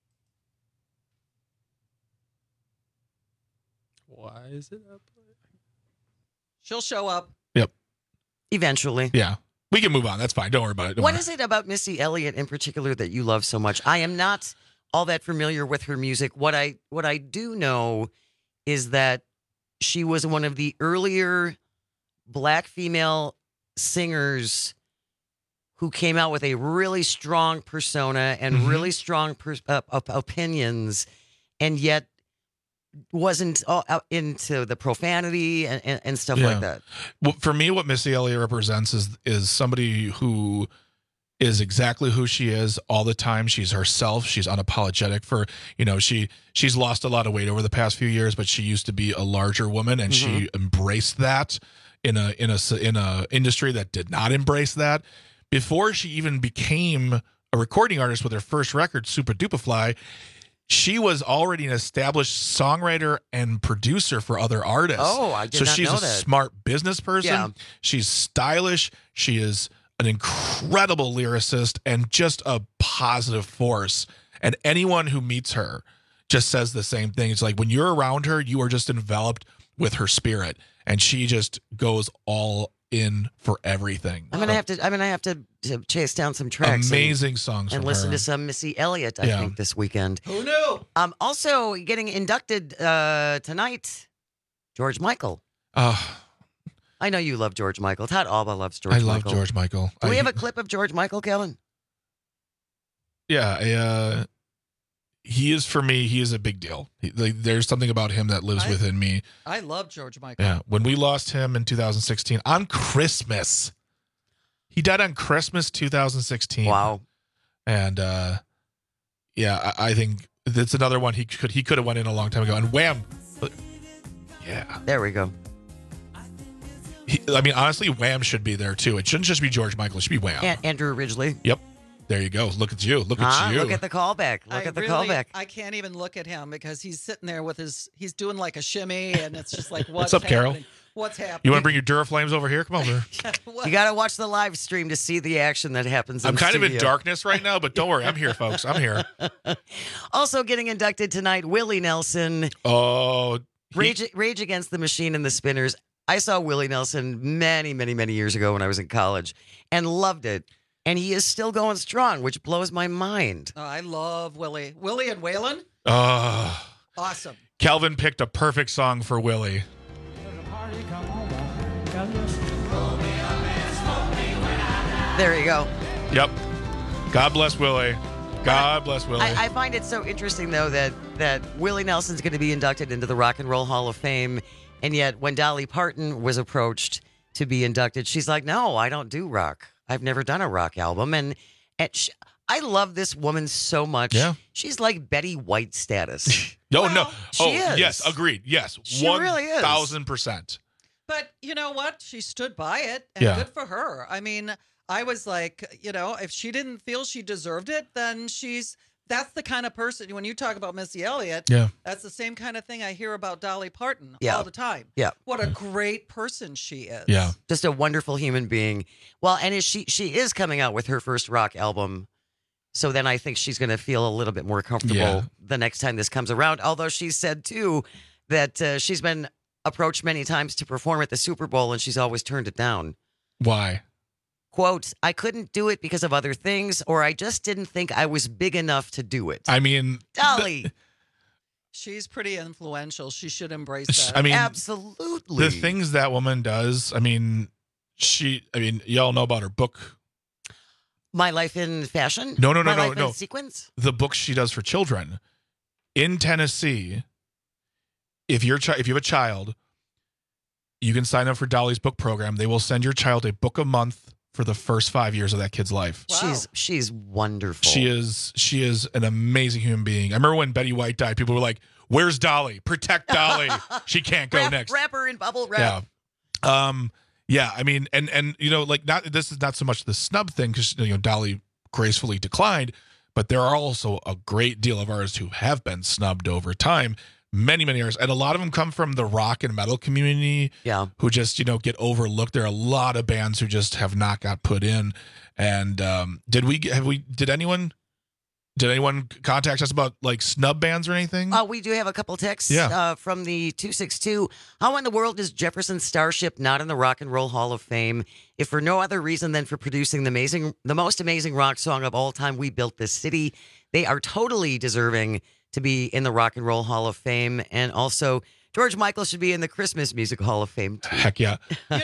Why is it up? She'll show up. Yep. Eventually. Yeah. We can move on. That's fine. Don't worry about it. What is it about Missy Elliott in particular that you love so much? I am not all that familiar with her music. What I do know is that she was one of the earlier black female singers who came out with a really strong persona and really strong opinions, and yet wasn't into the profanity and stuff like that. Well, for me, what Missy Elliott represents is somebody who is exactly who she is all the time. She's herself. She's unapologetic for, she's lost a lot of weight over the past few years, but she used to be a larger woman, and she embraced that in a industry that did not embrace that. Before she even became a recording artist with her first record, Super Duper Fly, she was already an established songwriter and producer for other artists. Oh, I did not know that. So she's a smart business person. Yeah. She's stylish. She is an incredible lyricist and just a positive force. And anyone who meets her just says the same thing. It's like when you're around her, you are just enveloped with her spirit, and she just goes all in for everything. I'm gonna have to chase down some tracks. Amazing songs and from listen her. to some Missy Elliott. I think this weekend. Who knew? Also getting inducted tonight, George Michael. I know you love George Michael. Todd Alba loves George Michael. I love George Michael. Do we have a clip of George Michael, Kellen? Yeah, he is, for me, he is a big deal. There's something about him that lives within me. I love George Michael. Yeah, when we lost him in 2016 on Christmas, he died on Christmas 2016. Wow. And I think that's another one he could have went in a long time ago. And Wham, yeah, there we go. Honestly, Wham should be there too. It shouldn't just be George Michael. It should be Wham. Andrew Ridgeley. Yep. There you go. Look at you. Look at you. Look at the callback. Callback. I can't even look at him because he's sitting there with he's doing like a shimmy, and it's just like, what's up, happening? Carol? What's happening? You want to bring your Duraflames over here? Come over. You got to watch the live stream to see the action that happens. I'm kind of in darkness right now, but don't worry. I'm here, folks. I'm here. Also getting inducted tonight, Willie Nelson. Oh. Rage Against the Machine and the Spinners. I saw Willie Nelson many, many, many years ago when I was in college and loved it. And he is still going strong, which blows my mind. Oh, I love Willie. Willie and Waylon? Awesome. Calvin picked a perfect song for Willie. There you go. Yep. God bless Willie. God bless Willie. I find it so interesting, though, that Willie Nelson's going to be inducted into the Rock and Roll Hall of Fame. And yet when Dolly Parton was approached to be inducted, she's like, no, I don't do rock. I've never done a rock album. And I love this woman so much. Yeah. She's like Betty White status. No. She is. Yes, agreed. Yes. She really is. 1,000%. But you know what? She stood by it, and good for her. I mean, I was like, if she didn't feel she deserved it, then that's the kind of person, when you talk about Missy Elliott, that's the same kind of thing I hear about Dolly Parton all the time. Yeah. What a great person she is. Yeah. Just a wonderful human being. Well, and she is coming out with her first rock album. So then I think she's going to feel a little bit more comfortable the next time this comes around. Although she said, too, that she's been approached many times to perform at the Super Bowl, and she's always turned it down. Why? Quote, I couldn't do it because of other things, or I just didn't think I was big enough to do it. I mean, Dolly. She's pretty influential. She should embrace that. I mean, absolutely. The things that woman does, y'all know about her book. My Life in Fashion? No. My Life in Sequence? The books she does for children. In Tennessee, if you have a child, you can sign up for Dolly's book program. They will send your child a book a month for the first 5 years of that kid's life. Wow. She's wonderful. She is an amazing human being. I remember when Betty White died, people were like, "Where's Dolly? Protect Dolly. She can't go next." Wrap her in bubble wrap. Yeah. Yeah, I mean, and this is not so much the snub thing, because Dolly gracefully declined, but there are also a great deal of artists who have been snubbed over time, many artists, and a lot of them come from the rock and metal community. Yeah, who just get overlooked. There are a lot of bands who just have not got put in. And did anyone contact us about like snub bands or anything? We do have a couple texts Yeah. From the 262. How in the world is Jefferson Starship not in the Rock and Roll Hall of Fame? If for no other reason than for producing the most amazing rock song of all time, We Built This City. They are totally deserving to be in the Rock and Roll Hall of Fame. And also, George Michael should be in the Christmas Music Hall of Fame, too. Heck yeah.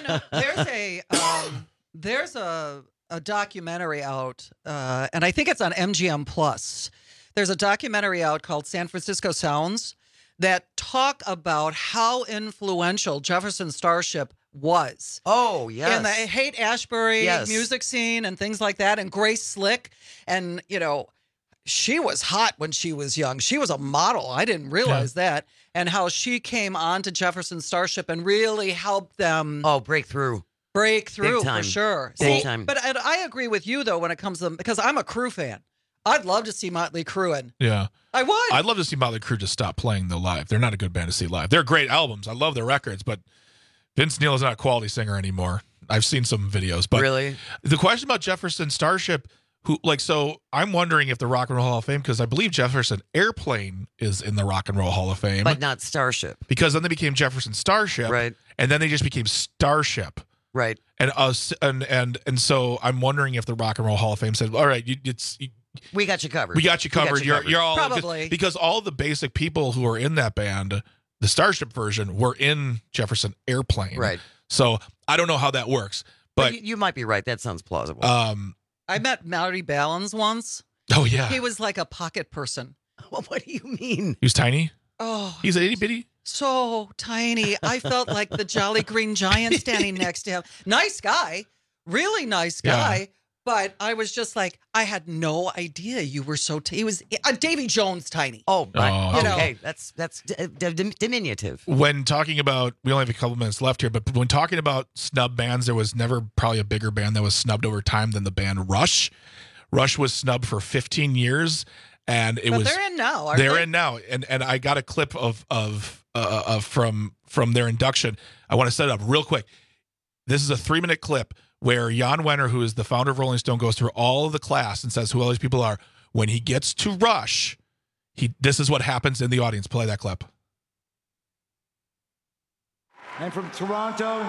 There's a documentary out, and I think it's on MGM Plus. There's a documentary out called San Francisco Sounds that talk about how influential Jefferson Starship was. Oh, yes. In the Haight-Ashbury Yes. music scene and things like that. And Grace Slick. And, you know, she was hot when she was young. She was a model. I didn't realize that. And how she came on to Jefferson Starship and really helped them. Break through. Break through, Big time. for sure. Big time. But I agree with you, though, when it comes to them, because I'm a Crue fan. I'd love to see Motley Crue in. Yeah. I would. I'd love to see Motley Crue just stop playing the live. They're not a good band to see live. They're great albums. I love their records, but Vince Neil is not a quality singer anymore. I've seen some videos, but really, the question about Jefferson Starship, so I'm wondering if the Rock and Roll Hall of Fame, because I believe Jefferson Airplane is in the Rock and Roll Hall of Fame, but not Starship, because then they became Jefferson Starship, right? And then they just became Starship, right? And so I'm wondering if the Rock and Roll Hall of Fame said, "All right, we got you covered. We got you covered. You're all probably because all the basic people who are in that band, the Starship version, were in Jefferson Airplane, right? So I don't know how that works, but you might be right. That sounds plausible. I met Marty Ballins once. Oh yeah, he was like a pocket person. What do you mean? He was tiny. Oh, he's itty bitty. So tiny. I felt like the Jolly Green Giant standing next to him. Nice guy, really nice guy. Yeah. But I was just like, I had no idea you were so. He was Davy Jones tiny. Okay, that's diminutive. When talking about, we only have a couple minutes left here, but when talking about snub bands, there was never probably a bigger band that was snubbed over time than the band Rush. Rush was snubbed for 15 years, and they're in now. They're in now, and I got a clip from their induction. I want to set it up real quick. This is a 3-minute clip where Jan Wenner, who is the founder of Rolling Stone, goes through all of the class and says who all these people are. When he gets to Rush, this is what happens in the audience. Play that clip. And from Toronto,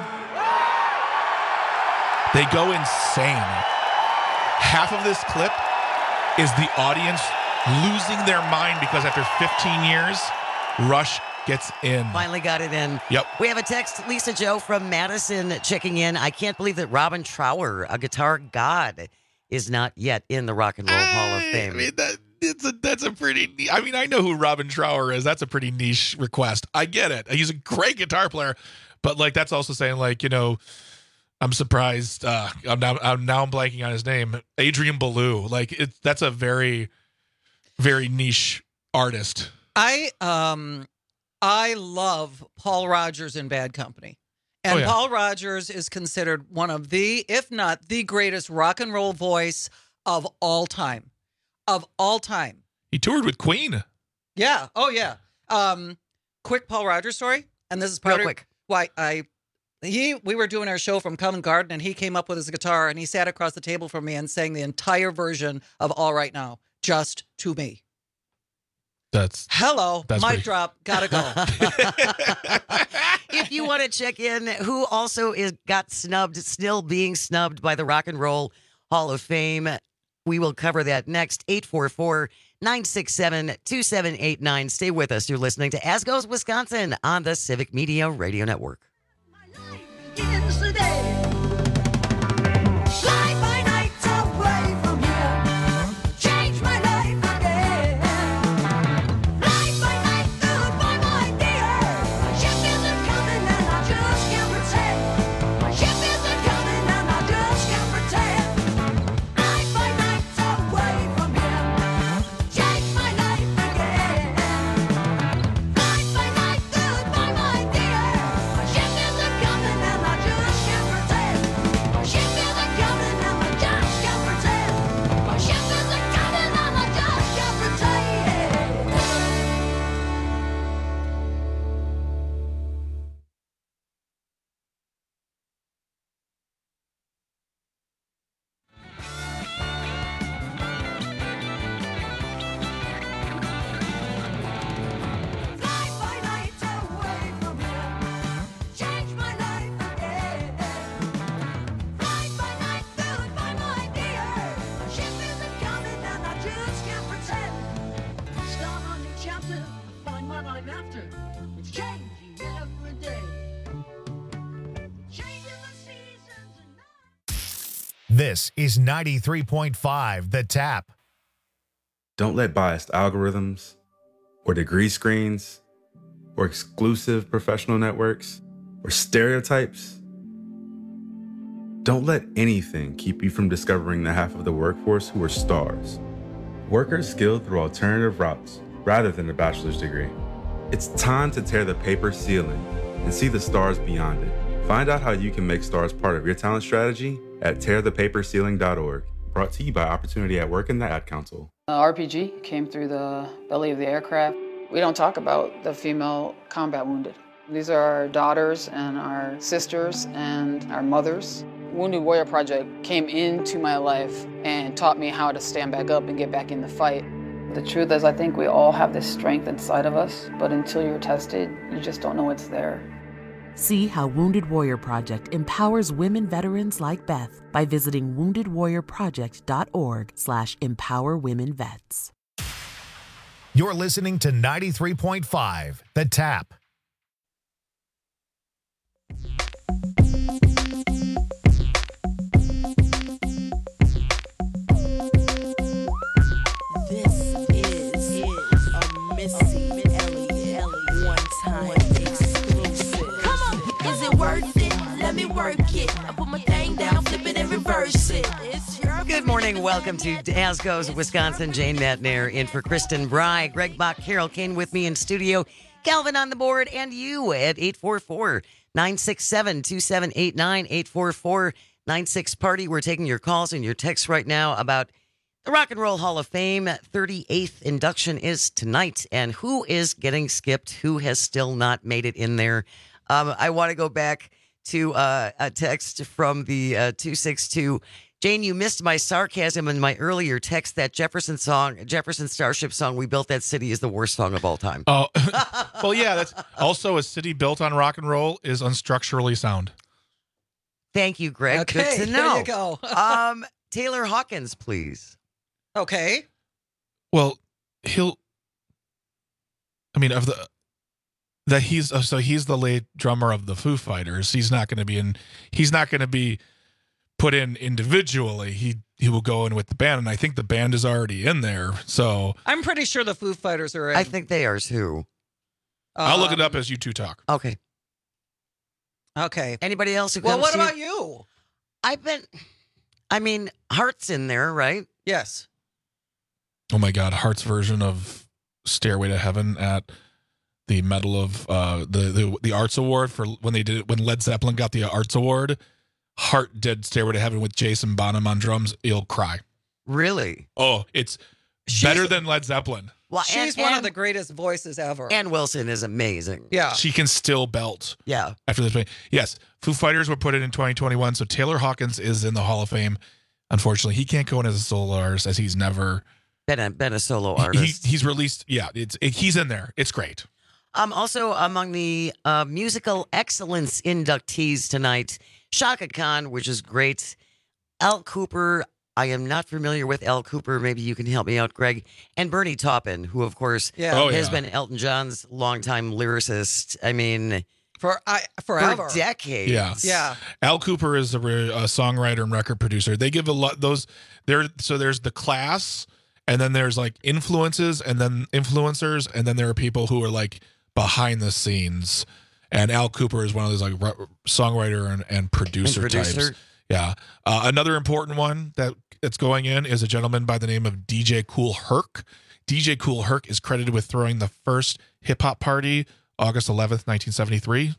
they go insane. Half of this clip is the audience losing their mind because after 15 years, Rush gets in. Finally got it in. Yep. We have a text, Lisa Joe from Madison checking in. I can't believe that Robin Trower, a guitar god, is not yet in the Rock and Roll Hall of Fame. I mean, that's a pretty. I mean, I know who Robin Trower is. That's a pretty niche request. I get it. He's a great guitar player, but like that's also saying like, you know, I'm surprised. I'm blanking on his name. Adrian Belew. Like that's a very, very niche artist. I love Paul Rodgers in Bad Company. And Paul Rodgers is considered one of the, if not the greatest rock and roll voice of all time. Of all time. He toured with Queen. Yeah. Oh, yeah. Quick Paul Rodgers story. And this is part real quick. Why we were doing our show from Covent Garden, and he came up with his guitar, and he sat across the table from me and sang the entire version of All Right Now, just to me. That's mic drop, gotta go. If you want to check in, who also got snubbed, still being snubbed by the Rock and Roll Hall of Fame, we will cover that next. 844-967-2789. Stay with us. You're listening to As Goes Wisconsin on the Civic Media Radio Network. This is 93.5 The Tap. Don't let biased algorithms or degree screens or exclusive professional networks or stereotypes? Don't let anything keep you from discovering the half of the workforce who are stars. Workers skilled through alternative routes rather than a bachelor's degree. It's time to tear the paper ceiling and see the stars beyond it. Find out how you can make stars part of your talent strategy at tearthepaperceiling.org. Brought to you by Opportunity at Work and the Ad Council. RPG came through the belly of the aircraft. We don't talk about the female combat wounded. These are our daughters and our sisters and our mothers. Wounded Warrior Project came into my life and taught me how to stand back up and get back in the fight. The truth is, I think we all have this strength inside of us, but until you're tested, you just don't know it's there. See how Wounded Warrior Project empowers women veterans like Beth by visiting woundedwarriorproject.org/empowerwomenvets. You're listening to 93.5, The Tap. Good morning. Welcome to As Goes Wisconsin. Jane Matnair in for Kristen Bry. Greg Bach, Carol Kane with me in studio. Calvin on the board, and you at 844-967-2789, 844-96-PARTY. We're taking your calls and your texts right now about the Rock and Roll Hall of Fame. 38th induction is tonight. And who is getting skipped? Who has still not made it in there? I want to go back to a text from the 262. Jane, you missed my sarcasm in my earlier text. That Jefferson Starship song, We Built That City, is the worst song of all time. Oh, well, yeah. That's also a city built on rock and roll is unstructurally sound. Thank you, Greg. Okay, good to know. There you go. Taylor Hawkins, please. Okay. Well, he's the lead drummer of the Foo Fighters. He's not going to be put in individually. He will go in with the band, and I think the band is already in there. So I'm pretty sure the Foo Fighters are in. I think they are too. I'll look it up as you two talk. Okay. Anybody else who comes Well, what to about you? Heart's in there, right? Yes. Oh my God, Heart's version of Stairway to Heaven at the Medal of the Arts Award for when Led Zeppelin got the Arts Award. Heart did Stairway to Heaven with Jason Bonham on drums. You'll cry. Really? Oh, it's better than Led Zeppelin. Well, she's one of the greatest voices ever. Ann Wilson is amazing. Yeah. She can still belt. Yeah. After this, yes, Foo Fighters were put in 2021, so Taylor Hawkins is in the Hall of Fame. Unfortunately, he can't go in as a solo artist as he's never been a solo artist. He's released. Yeah, he's in there. It's great. Also among the musical excellence inductees tonight, Chaka Khan, which is great. Al Cooper. I am not familiar with Al Cooper. Maybe you can help me out, Greg. And Bernie Taupin, who, of course, has been Elton John's longtime lyricist. I mean, forever. For decades. Yeah. Al Cooper is a songwriter and record producer. They give a lot those there. So there's the class, and then there's like influences, and then influencers, and then there are people who are like behind the scenes. And Al Cooper is one of those like songwriter and producer types. Yeah. Another important one that's going in is a gentleman by the name of DJ Kool Herc. DJ Kool Herc is credited with throwing the first hip hop party August 11th, 1973.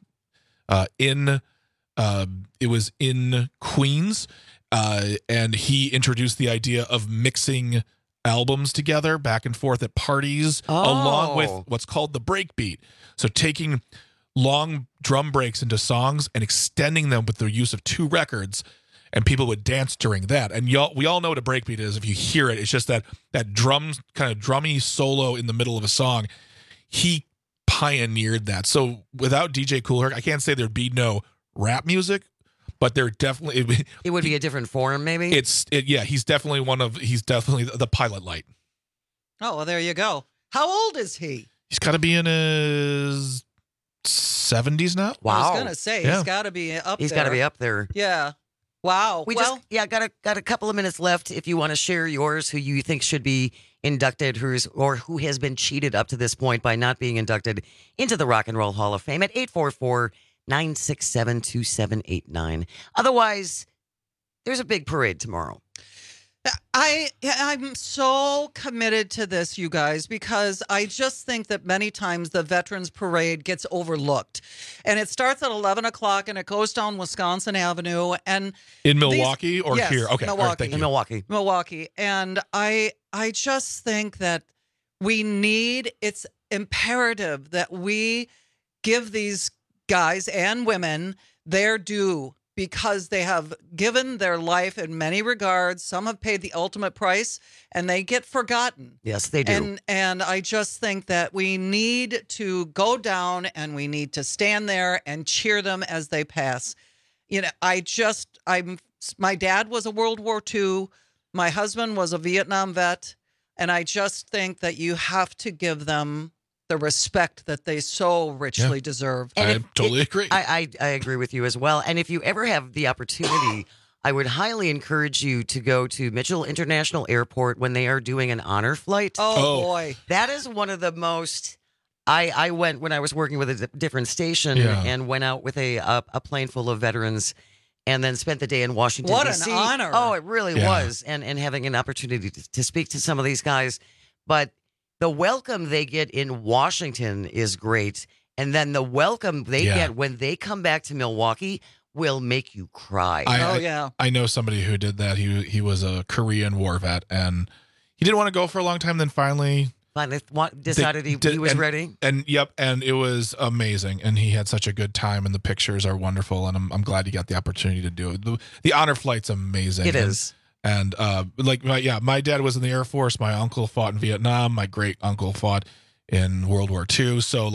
It was in Queens, and he introduced the idea of mixing albums together back and forth at parties, along with what's called the breakbeat. So taking long drum breaks into songs and extending them with the use of two records, and people would dance during that. And we all know what a breakbeat is. If you hear it, it's just that drum kind of drummy solo in the middle of a song. He pioneered that. So without DJ Kool Herc, I can't say there'd be no rap music, but there definitely it would be a different form. Maybe he's definitely the pilot light. Oh, well, there you go. How old is he? He's got to be in his 70s now. Wow. I was gonna say he's got to be up there. He's got to be up there. Yeah. Wow. Got a couple of minutes left. If you want to share yours, who you think should be inducted who has been cheated up to this point by not being inducted into the Rock and Roll Hall of Fame at 844-967-2789. Otherwise, there's a big parade tomorrow. I'm so committed to this, you guys, because I just think that many times the Veterans Parade gets overlooked. And it starts at 11 o'clock and it goes down Wisconsin Avenue. And in Milwaukee or yes, here? Okay, Milwaukee. all right, thank you. In Milwaukee. Milwaukee. And I just think that it's imperative that we give these guys and women their due, because they have given their life in many regards. Some have paid the ultimate price, and they get forgotten. Yes, they do. And I just think that we need to go down and we need to stand there and cheer them as they pass. You know, my dad was a World War II. My husband was a Vietnam vet. And I just think that you have to give them the respect that they so richly deserve. I totally agree. I agree with you as well. And if you ever have the opportunity, I would highly encourage you to go to Mitchell International Airport when they are doing an honor flight. Oh. Boy. That is one of the most... I went when I was working with a different station and went out with a plane full of veterans and then spent the day in Washington, What D.C. an honor. Oh, it really was. And having an opportunity to speak to some of these guys. But the welcome they get in Washington is great. And then the welcome they get when they come back to Milwaukee will make you cry. I know somebody who did that. He was a Korean War vet, and he didn't want to go for a long time. Then finally decided he was ready. And it was amazing. And he had such a good time, and the pictures are wonderful. And I'm glad he got the opportunity to do it. The honor flight's amazing. It is. And my dad was in the Air Force. My uncle fought in Vietnam. My great uncle fought in World War II. So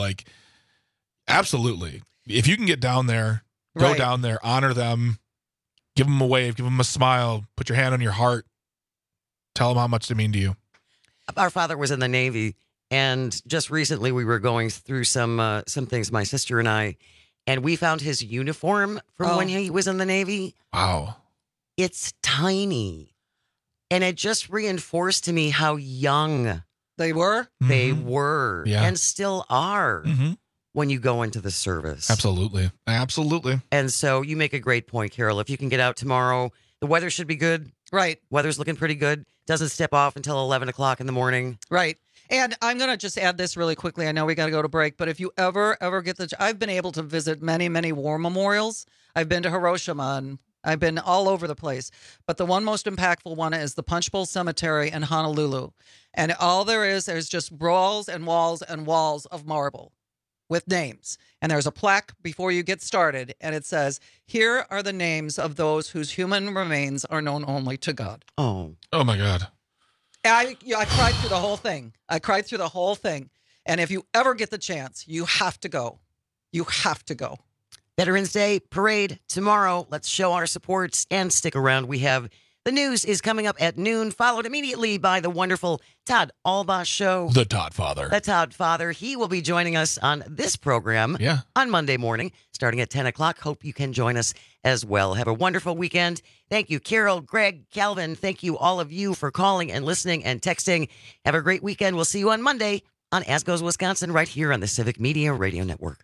absolutely, if you can get down there, go down there, honor them, give them a wave, give them a smile, put your hand on your heart, tell them how much they mean to you. Our father was in the Navy, and just recently we were going through some things, my sister and I, and we found his uniform from when he was in the Navy. Wow. It's tiny. And it just reinforced to me how young they were. They were and still are Mm-hmm. when you go into the service. Absolutely. And so you make a great point, Carol. If you can get out tomorrow, the weather should be good. Right. Weather's looking pretty good. Doesn't step off until 11 o'clock in the morning. Right. And I'm going to just add this really quickly. I know we got to go to break, but if you ever get I've been able to visit many, many war memorials. I've been to Hiroshima and I've been all over the place. But the one most impactful one is the Punch Bowl Cemetery in Honolulu. And all there's just walls and walls and walls of marble with names. And there's a plaque before you get started. And it says, "Here are the names of those whose human remains are known only to God." Oh my God. I cried through the whole thing. And if you ever get the chance, you have to go. You have to go. Veterans Day parade tomorrow. Let's show our support and stick around. We have the news is coming up at noon, followed immediately by the wonderful Todd Albaugh Show. The Todd Father. The Todd Father. He will be joining us on this program on Monday morning, starting at 10 o'clock. Hope you can join us as well. Have a wonderful weekend. Thank you, Carol, Greg, Calvin. Thank you, all of you, for calling and listening and texting. Have a great weekend. We'll see you on Monday on As Goes Wisconsin, right here on the Civic Media Radio Network.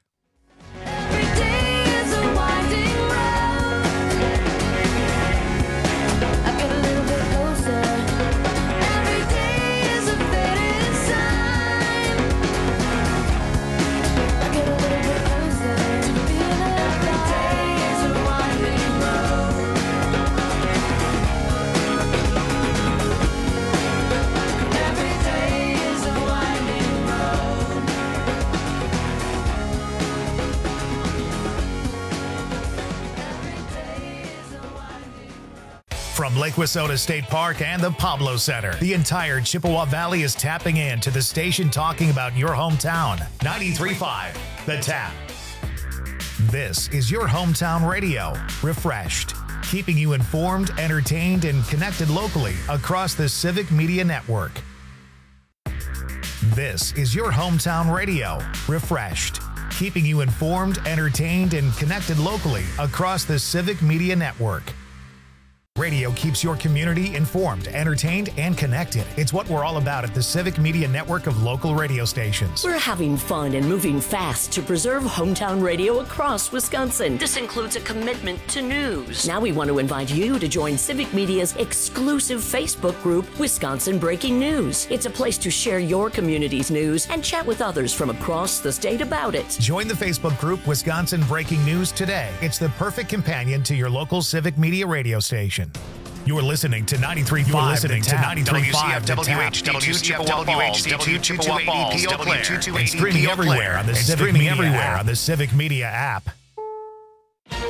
From Lake Wissota State Park and the Pablo Center, the entire Chippewa Valley is tapping in to the station talking about your hometown. 93.5, The Tap. This is your hometown radio, refreshed, keeping you informed, entertained, and connected locally across the Civic Media Network. This is your hometown radio, refreshed, keeping you informed, entertained, and connected locally across the Civic Media Network. Radio keeps your community informed, entertained, and connected. It's what we're all about at the Civic Media Network of local radio stations. We're having fun and moving fast to preserve hometown radio across Wisconsin. This includes a commitment to news. Now we want to invite you to join Civic Media's exclusive Facebook group, Wisconsin Breaking News. It's a place to share your community's news and chat with others from across the state about it. Join the Facebook group Wisconsin Breaking News today. It's the perfect companion to your local Civic Media radio station. You're listening to 93.5. You're listening to 93.5 WHD2 Chippewa Falls, W280 Eau Claire, and streaming everywhere on the Civic Media app.